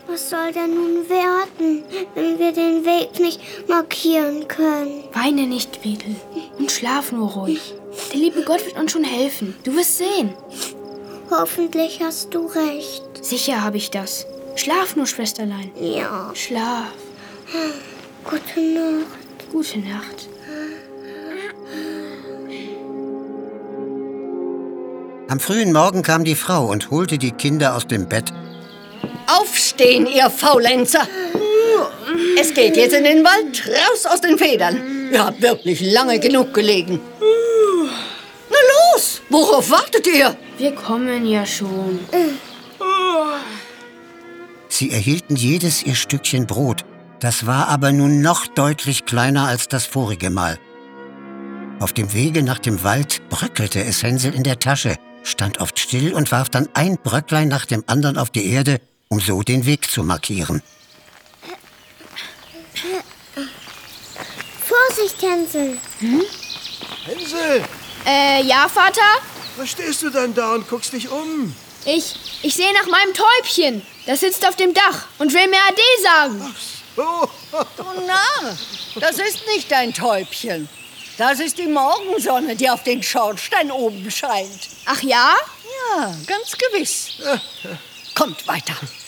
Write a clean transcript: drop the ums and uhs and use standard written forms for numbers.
Was soll denn nun werden, wenn wir den Weg nicht markieren können? Weine nicht, Gretel, und schlaf nur ruhig. Der liebe Gott wird uns schon helfen. Du wirst sehen. Hoffentlich hast du recht. Sicher habe ich das. Schlaf nur, Schwesterlein. Ja. Schlaf. Gute Nacht. Gute Nacht. Am frühen Morgen kam die Frau und holte die Kinder aus dem Bett. Aufstehen, ihr Faulenzer! Es geht jetzt in den Wald, raus aus den Federn. Ihr habt wirklich lange genug gelegen. Na los, worauf wartet ihr? Wir kommen ja schon. Sie erhielten jedes ihr Stückchen Brot. Das war aber nun noch deutlich kleiner als das vorige Mal. Auf dem Wege nach dem Wald bröckelte es Hänsel in der Tasche, stand oft still und warf dann ein Bröcklein nach dem anderen auf die Erde, um so den Weg zu markieren. Vorsicht, Hänsel. Hänsel, Ja, Vater? was stehst du denn da und guckst dich um? Ich sehe nach meinem Täubchen. Das sitzt auf dem Dach und will mir Ade sagen. Oh, Du Narr, das ist nicht dein Täubchen. Das ist die Morgensonne, die auf den Schornstein oben scheint. Ach ja? Ja, ganz gewiss. Kommt weiter.